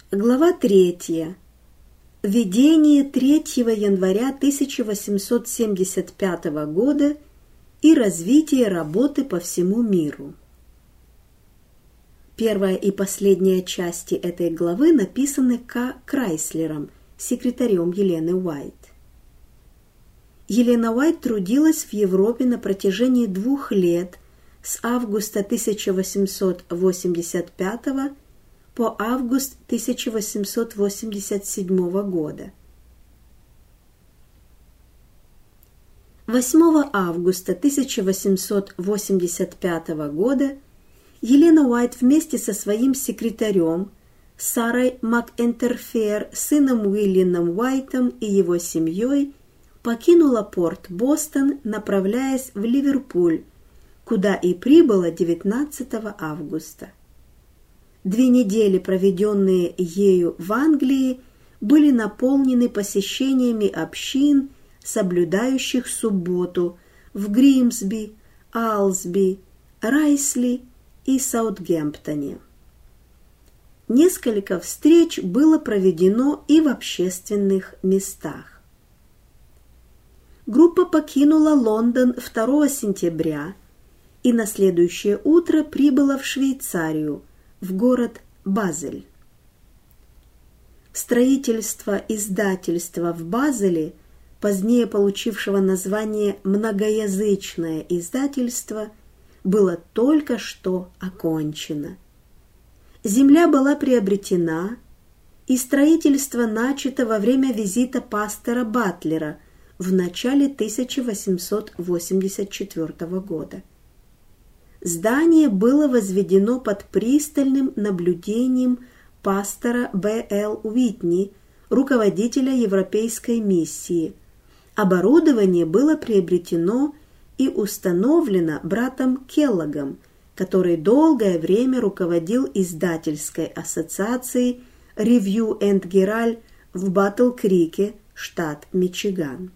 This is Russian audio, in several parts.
Глава 3. Введение 3 января 1875 года и развитие работы по всему миру. Первая и последняя части этой главы написаны К. Крайслером, секретарем Елены Уайт. Елена Уайт трудилась в Европе на протяжении 2 лет с августа 1885 по август 1887 года. 8 августа 1885 года Елена Уайт вместе со своим секретарем Сарой МакЭнтерфер, сыном Уильямом Уайтом и его семьей покинула порт Бостон, направляясь в Ливерпуль, куда и прибыла 19 августа. 2 недели, проведенные ею в Англии, были наполнены посещениями общин, соблюдающих субботу в Гримсби, Алсби, Райсли и Саутгемптоне. Несколько встреч было проведено и в общественных местах. Группа покинула Лондон 2 сентября и на следующее утро прибыла в Швейцарию, в город Базель. Строительство издательства в Базеле, позднее получившего название «Многоязычное издательство», было только что окончено. Земля была приобретена, и строительство начато во время визита пастора Батлера в начале 1884 года. Здание было возведено под пристальным наблюдением пастора Б.Л. Уитни, руководителя Европейской миссии. Оборудование было приобретено и установлено братом Келлогом, который долгое время руководил издательской ассоциацией Review and Herald в Батл-Крике, штат Мичиган.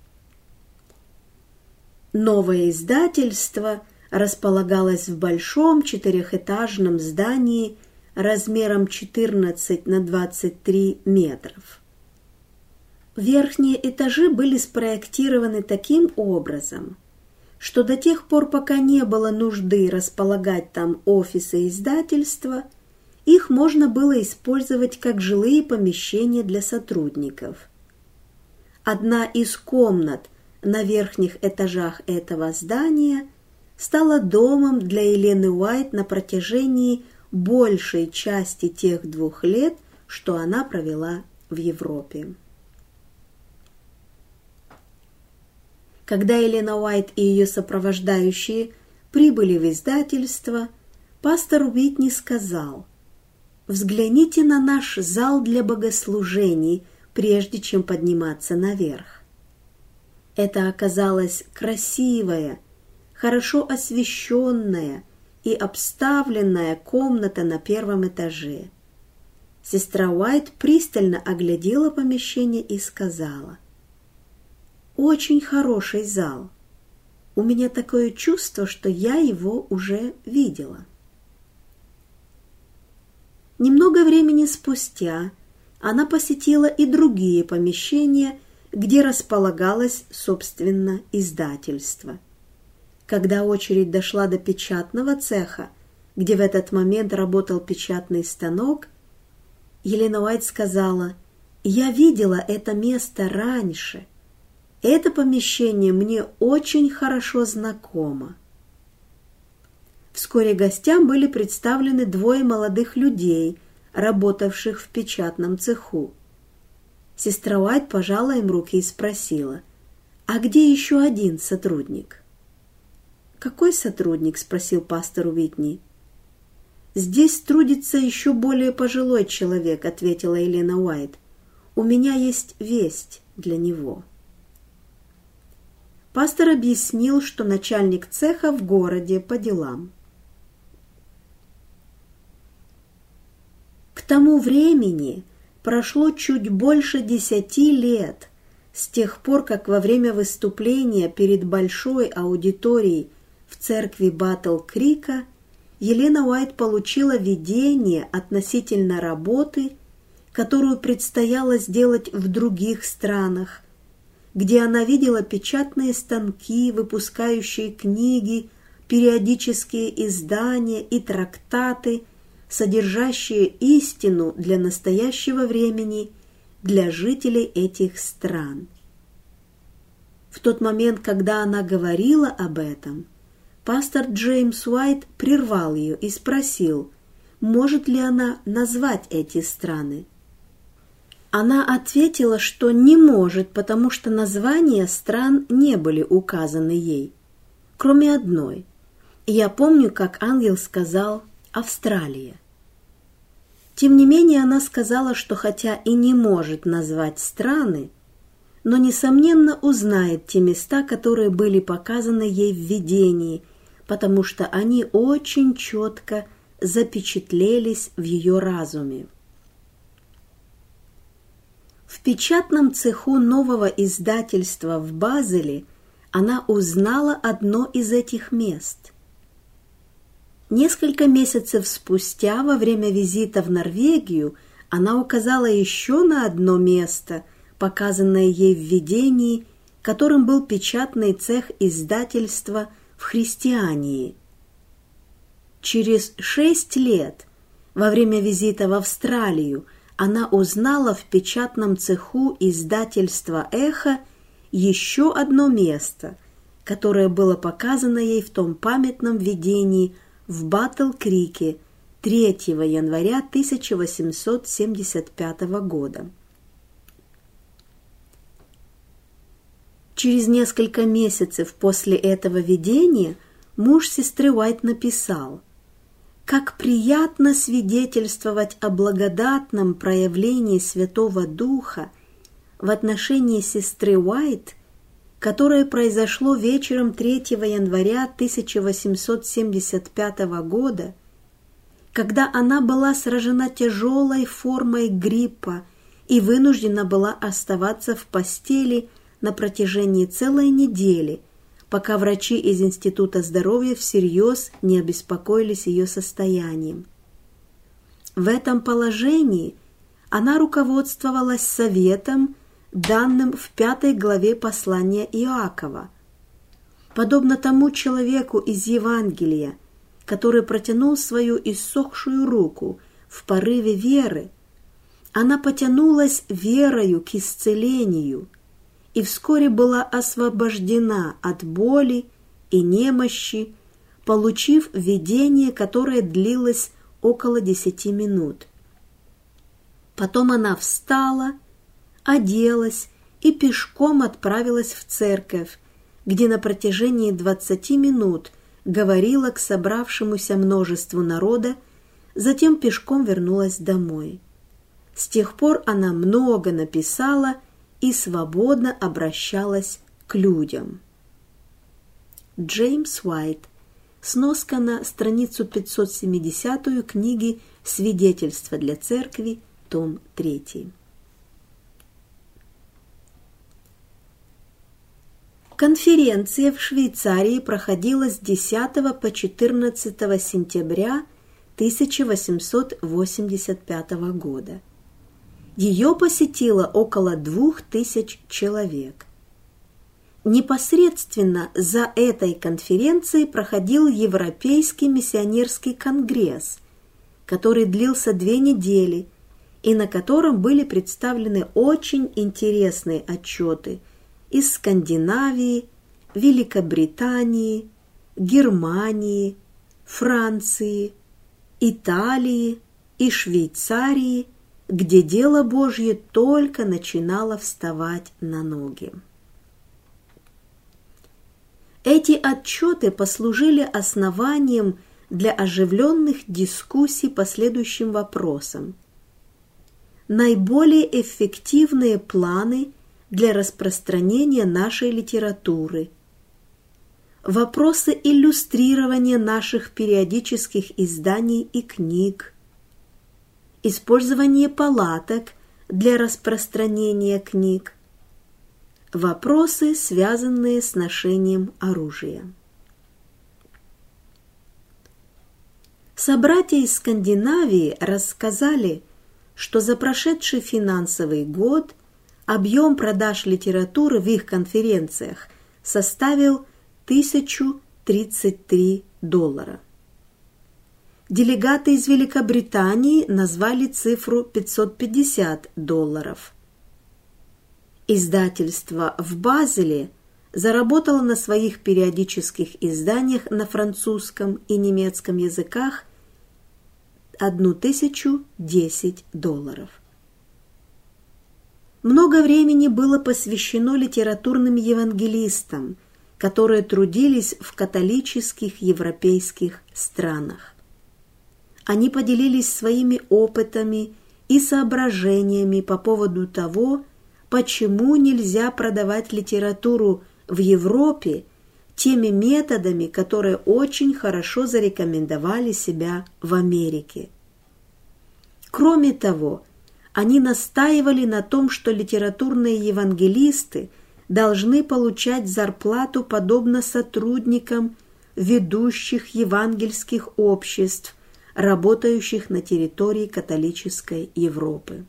Новое издательство располагалось в большом 4-этажном здании размером 14 на 23 метров. Верхние этажи были спроектированы таким образом, что до тех пор, пока не было нужды располагать там офисы издательства, их можно было использовать как жилые помещения для сотрудников. Одна из комнат на верхних этажах этого здания стала домом для Елены Уайт на протяжении большей части тех 2 лет, что она провела в Европе. Когда Елена Уайт и ее сопровождающие прибыли в издательство, пастор Уитни сказал: «Взгляните на наш зал для богослужений, прежде чем подниматься наверх». Это оказалась красивая, хорошо освещенная и обставленная комната на 1 этаже. Сестра Уайт пристально оглядела помещение и сказала: «Очень хороший зал. У меня такое чувство, что я его уже видела». Немного времени спустя она посетила и другие помещения, где располагалось, собственно, издательство. Когда очередь дошла до печатного цеха, где в этот момент работал печатный станок, Елена Уайт сказала: «Я видела это место раньше. Это помещение мне очень хорошо знакомо». Вскоре гостям были представлены 2 молодых людей, работавших в печатном цеху. Сестра Уайт пожала им руки и спросила: «А где еще один сотрудник?» «Какой сотрудник?» – спросил пастор Уитни. «Здесь трудится еще более пожилой человек», – ответила Елена Уайт. «У меня есть весть для него». Пастор объяснил, что начальник цеха в городе по делам. К тому времени прошло чуть больше 10 лет с тех пор, как во время выступления перед большой аудиторией в церкви Батл-Крика Елена Уайт получила видение относительно работы, которую предстояло сделать в других странах, где она видела печатные станки, выпускающие книги, периодические издания и трактаты, содержащие истину для настоящего времени, для жителей этих стран. В тот момент, когда она говорила об этом, пастор Джеймс Уайт прервал ее и спросил, может ли она назвать эти страны. Она ответила, что не может, потому что названия стран не были указаны ей, кроме одной. И я помню, как ангел сказал «Австралия». Тем не менее, она сказала, что хотя и не может назвать страны, но, несомненно, узнает те места, которые были показаны ей в видении, потому что они очень четко запечатлелись в ее разуме. В печатном цеху нового издательства в Базеле она узнала одно из этих мест. Несколько месяцев спустя, во время визита в Норвегию, она указала еще на одно место, показанное ей в видении, которым был печатный цех издательства в Христиании. Через 6 лет, во время визита в Австралию, она узнала в печатном цеху издательства «Эхо» еще одно место, которое было показано ей в том памятном видении в Батл-Крике 3 января 1875 года. Через несколько месяцев после этого видения муж сестры Уайт написал: «Как приятно свидетельствовать о благодатном проявлении Святого Духа в отношении сестры Уайт, которое произошло вечером 3 января 1875 года, когда она была сражена тяжелой формой гриппа и вынуждена была оставаться в постели на протяжении целой недели, пока врачи из Института здоровья всерьез не обеспокоились ее состоянием. В этом положении она руководствовалась советом, данным в 5 главе послания Иакова. Подобно тому человеку из Евангелия, который протянул свою иссохшую руку в порыве веры, она потянулась верою к исцелению и вскоре была освобождена от боли и немощи, получив видение, которое длилось около 10 минут. Потом она встала, оделась и пешком отправилась в церковь, где на протяжении 20 минут говорила к собравшемуся множеству народа, затем пешком вернулась домой. С тех пор она много написала и свободно обращалась к людям. Джеймс Уайт. Сноска на страницу 570 книги «Свидетельство для церкви», том 3. Конференция в Швейцарии проходила с 10 по 14 сентября 1885 года. Ее посетило около 2000 человек. Непосредственно за этой конференцией проходил Европейский миссионерский конгресс, который длился 2 недели и на котором были представлены очень интересные отчеты из Скандинавии, Великобритании, Германии, Франции, Италии и Швейцарии, где дело Божье только начинало вставать на ноги. Эти отчеты послужили основанием для оживленных дискуссий по следующим вопросам. Наиболее эффективные планы для распространения нашей литературы, вопросы иллюстрирования наших периодических изданий и книг, использование палаток для распространения книг, вопросы, связанные с ношением оружия. Собратья из Скандинавии рассказали, что за прошедший финансовый год объем продаж литературы в их конференциях составил $1033. Делегаты из Великобритании назвали цифру $550. Издательство в Базеле заработало на своих периодических изданиях на французском и немецком языках $1010. Много времени было посвящено литературным евангелистам, которые трудились в католических европейских странах. Они поделились своими опытами и соображениями по поводу того, почему нельзя продавать литературу в Европе теми методами, которые очень хорошо зарекомендовали себя в Америке. Кроме того, они настаивали на том, что литературные евангелисты должны получать зарплату подобно сотрудникам ведущих евангельских обществ, работающих на территории католической Европы.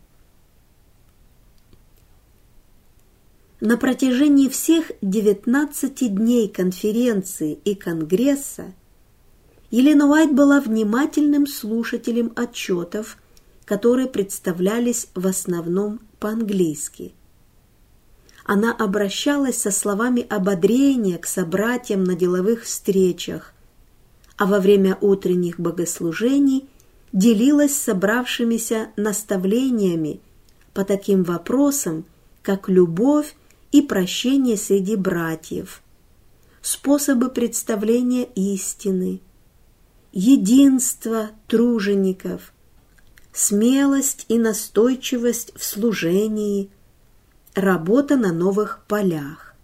На протяжении всех 19 дней конференции и конгресса Елена Уайт была внимательным слушателем отчетов, которые представлялись в основном по-английски. Она обращалась со словами ободрения к собратьям на деловых встречах, а во время утренних богослужений делилась с собравшимися наставлениями по таким вопросам, как любовь и прощение среди братьев, способы представления истины, единство тружеников, смелость и настойчивость в служении, работа на новых полях.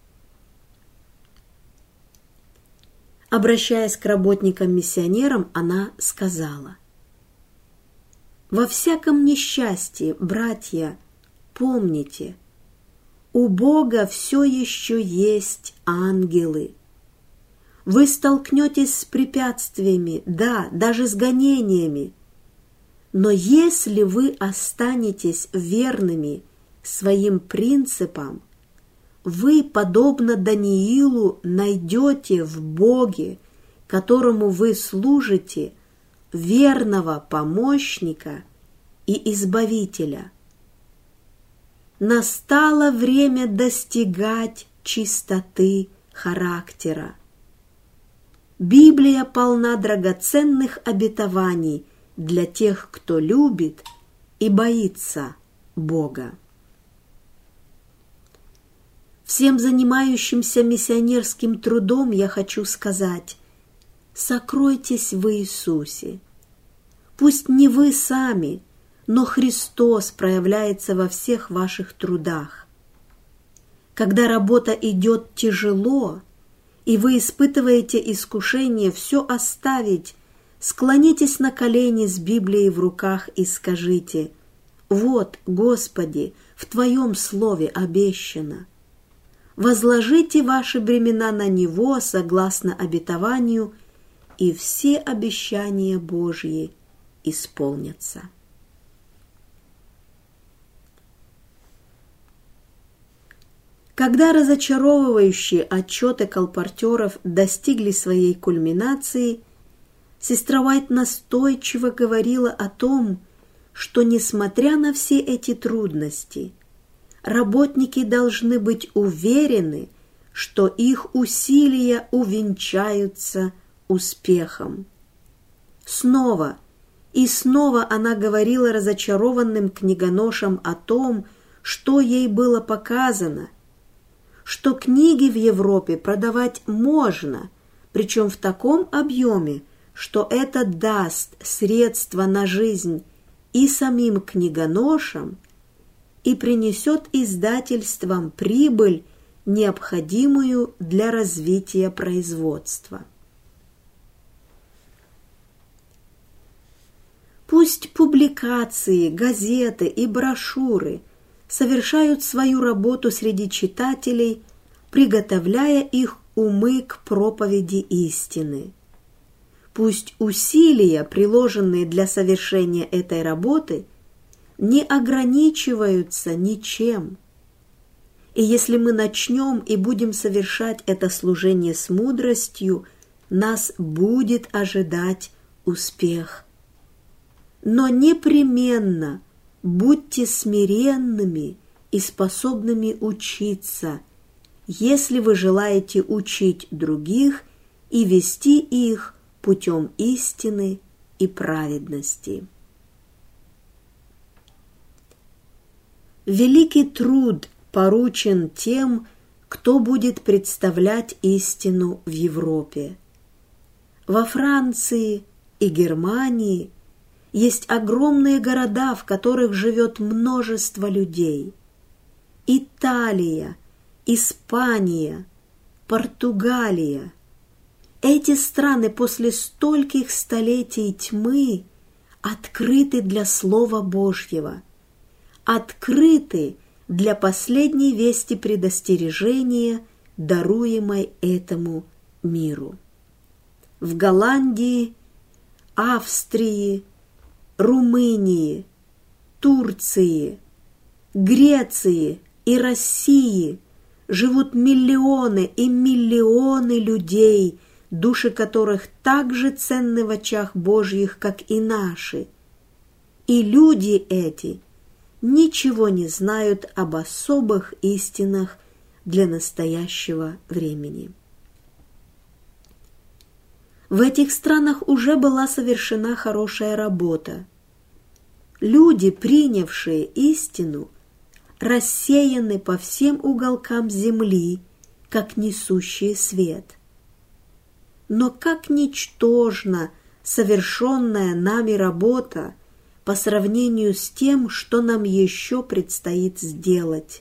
Обращаясь к работникам-миссионерам, она сказала: «Во всяком несчастье, братья, помните, у Бога все еще есть ангелы. Вы столкнетесь с препятствиями, да, даже с гонениями, но если вы останетесь верными своим принципам, вы, подобно Даниилу, найдете в Боге, которому вы служите, верного помощника и избавителя. Настало время достигать чистоты характера. Библия полна драгоценных обетований для тех, кто любит и боится Бога. Всем занимающимся миссионерским трудом я хочу сказать: сокройтесь в Иисусе. Пусть не вы сами, но Христос проявляется во всех ваших трудах. Когда работа идет тяжело, и вы испытываете искушение все оставить, склонитесь на колени с Библией в руках и скажите: «Вот, Господи, в Твоем Слове обещано». Возложите ваши бремена на Него согласно обетованию, и все обещания Божьи исполнятся. Когда разочаровывающие отчеты колпортеров достигли своей кульминации, сестра Уайт настойчиво говорила о том, что, несмотря на все эти трудности, работники должны быть уверены, что их усилия увенчаются успехом. Снова и снова она говорила разочарованным книгоношам о том, что ей было показано, что книги в Европе продавать можно, причем в таком объеме, что это даст средства на жизнь и самим книгоношам, и принесет издательствам прибыль, необходимую для развития производства. Пусть публикации, газеты и брошюры совершают свою работу среди читателей, приготовляя их умы к проповеди истины. Пусть усилия, приложенные для совершения этой работы, не ограничиваются ничем. И если мы начнем и будем совершать это служение с мудростью, нас будет ожидать успех. Но непременно будьте смиренными и способными учиться, если вы желаете учить других и вести их путем истины и праведности. Великий труд поручен тем, кто будет представлять истину в Европе. Во Франции и Германии есть огромные города, в которых живет множество людей. Италия, Испания, Португалия. Эти страны после стольких столетий тьмы открыты для Слова Божьего, открыты для последней вести предостережения, даруемой этому миру. В Голландии, Австрии, Румынии, Турции, Греции и России живут миллионы и миллионы людей, души которых так же ценны в очах Божьих, как и наши. И люди эти ничего не знают об особых истинах для настоящего времени. В этих странах уже была совершена хорошая работа. Люди, принявшие истину, рассеяны по всем уголкам земли, как несущие свет. Но как ничтожна совершенная нами работа по сравнению с тем, что нам еще предстоит сделать.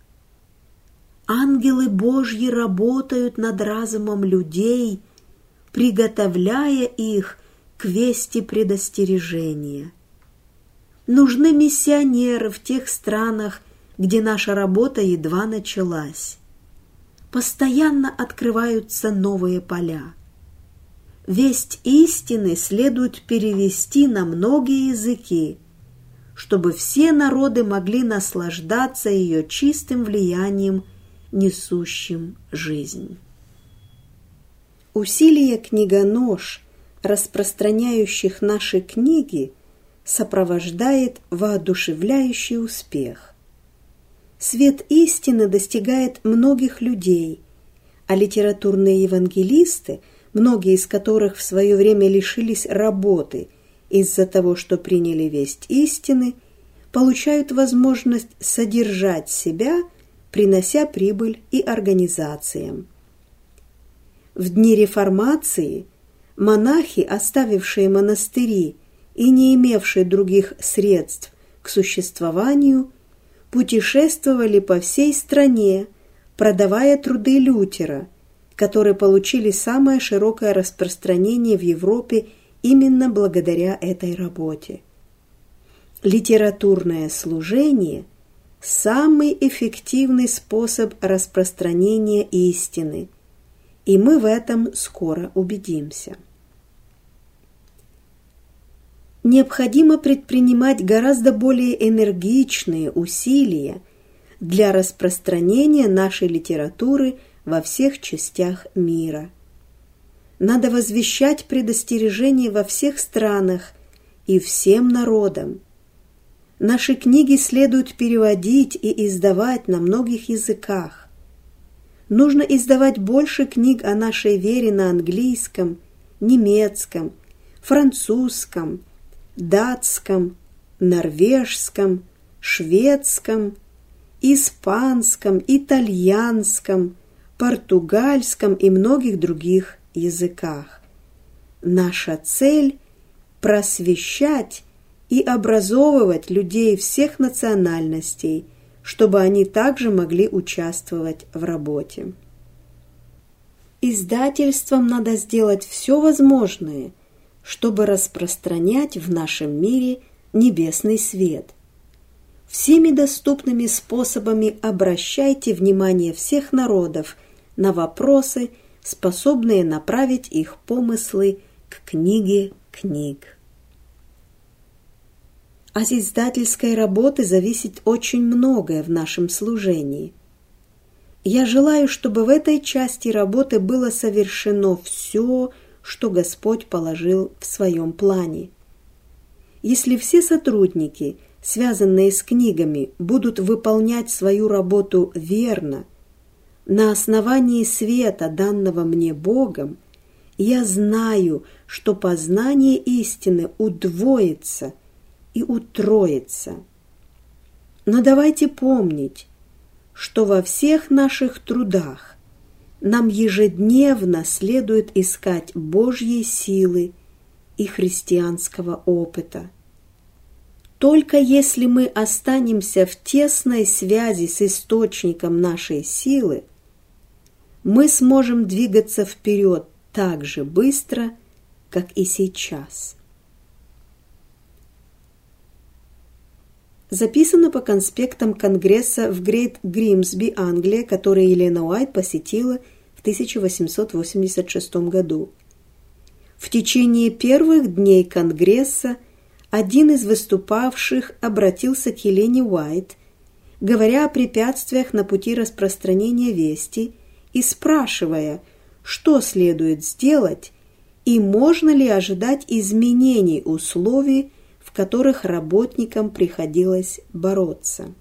Ангелы Божьи работают над разумом людей, приготовляя их к вести предостережения. Нужны миссионеры в тех странах, где наша работа едва началась. Постоянно открываются новые поля. Весть истины следует перевести на многие языки, чтобы все народы могли наслаждаться ее чистым влиянием, несущим жизнь. Усилия книгонож, распространяющих наши книги, сопровождает воодушевляющий успех. Свет истины достигает многих людей, а литературные евангелисты, многие из которых в свое время лишились работы из-за того, что приняли весть истины, получают возможность содержать себя, принося прибыль и организациям. В дни реформации монахи, оставившие монастыри и не имевшие других средств к существованию, путешествовали по всей стране, продавая труды Лютера, которые получили самое широкое распространение в Европе именно благодаря этой работе. Литературное служение – самый эффективный способ распространения истины, и мы в этом скоро убедимся. Необходимо предпринимать гораздо более энергичные усилия для распространения нашей литературы во всех частях мира. Надо возвещать предостережения во всех странах и всем народам. Наши книги следует переводить и издавать на многих языках. Нужно издавать больше книг о нашей вере на английском, немецком, французском, датском, норвежском, шведском, испанском, итальянском, португальском и многих других языках. Наша цель – просвещать и образовывать людей всех национальностей, чтобы они также могли участвовать в работе. Издательствам надо сделать все возможное, чтобы распространять в нашем мире небесный свет. Всеми доступными способами обращайте внимание всех народов на вопросы, способные направить их помыслы к книге книг. От издательской работы зависит очень многое в нашем служении. Я желаю, чтобы в этой части работы было совершено все, что Господь положил в своем плане. Если все сотрудники, связанные с книгами, будут выполнять свою работу верно, на основании света, данного мне Богом, я знаю, что познание истины удвоится и утроится. Но давайте помнить, что во всех наших трудах нам ежедневно следует искать Божьей силы и христианского опыта. Только если мы останемся в тесной связи с источником нашей силы, мы сможем двигаться вперед так же быстро, как и сейчас. Записано по конспектам Конгресса в Грейт Гримсби, Англия, который Елена Уайт посетила в 1886 году. В течение первых дней Конгресса один из выступавших обратился к Елене Уайт, говоря о препятствиях на пути распространения вести и спрашивая, что следует сделать и можно ли ожидать изменений условий, в которых работникам приходилось бороться.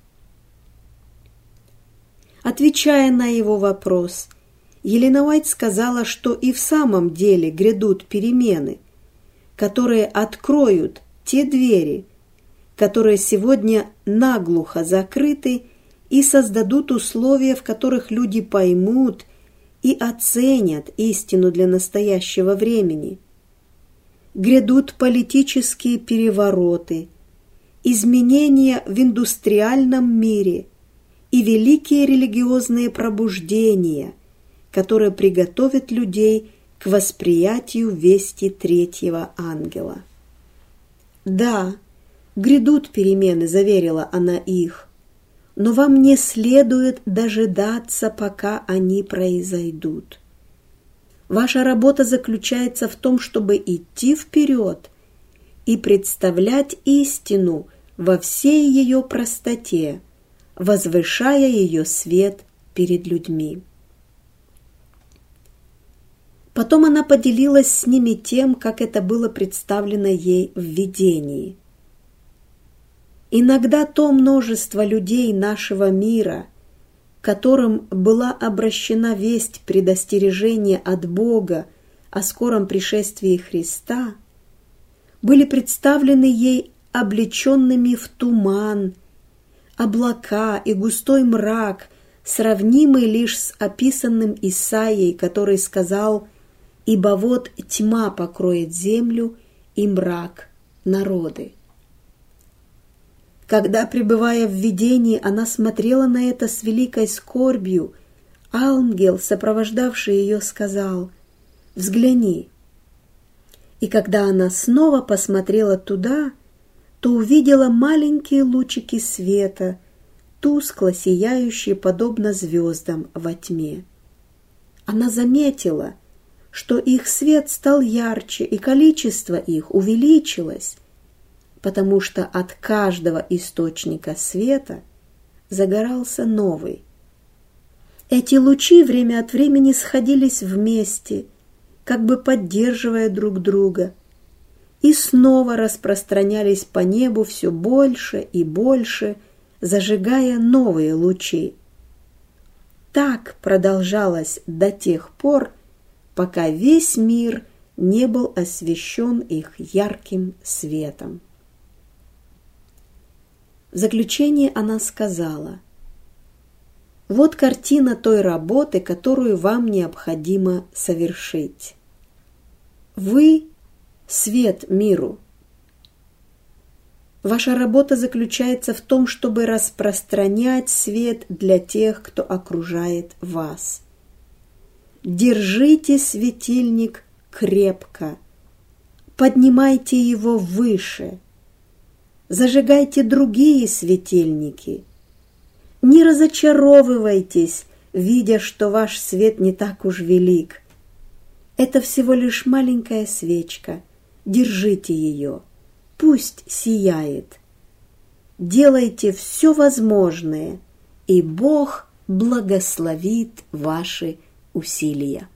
Отвечая на его вопрос, Елена Уайт сказала, что и в самом деле грядут перемены, которые откроют те двери, которые сегодня наглухо закрыты, и создадут условия, в которых люди поймут и оценят истину для настоящего времени. Грядут политические перевороты, изменения в индустриальном мире и великие религиозные пробуждения, которые приготовят людей к восприятию вести третьего ангела. «Да, грядут перемены», — заверила она их, «но вам не следует дожидаться, пока они произойдут. Ваша работа заключается в том, чтобы идти вперед и представлять истину во всей ее простоте, возвышая ее свет перед людьми». Потом она поделилась с ними тем, как это было представлено ей в видении. Иногда то множество людей нашего мира, которым была обращена весть предостережения от Бога о скором пришествии Христа, были представлены ей облеченными в туман, облака и густой мрак, сравнимый лишь с описанным Исаией, который сказал: «Ибо вот тьма покроет землю, и мрак народы». Когда, пребывая в видении, она смотрела на это с великой скорбью, ангел, сопровождавший ее, сказал: «Взгляни». И когда она снова посмотрела туда, то увидела маленькие лучики света, тускло сияющие, подобно звездам во тьме. Она заметила, что их свет стал ярче, и количество их увеличилось, потому что от каждого источника света загорался новый. Эти лучи время от времени сходились вместе, как бы поддерживая друг друга, и снова распространялись по небу все больше и больше, зажигая новые лучи. Так продолжалось до тех пор, пока весь мир не был освещен их ярким светом. В заключение она сказала: «Вот картина той работы, которую вам необходимо совершить. Вы – свет миру. Ваша работа заключается в том, чтобы распространять свет для тех, кто окружает вас. Держите светильник крепко, поднимайте его выше, зажигайте другие светильники. Не разочаровывайтесь, видя, что ваш свет не так уж велик. Это всего лишь маленькая свечка, держите ее. пусть сияет. Делайте все возможное, и Бог благословит ваши усилия.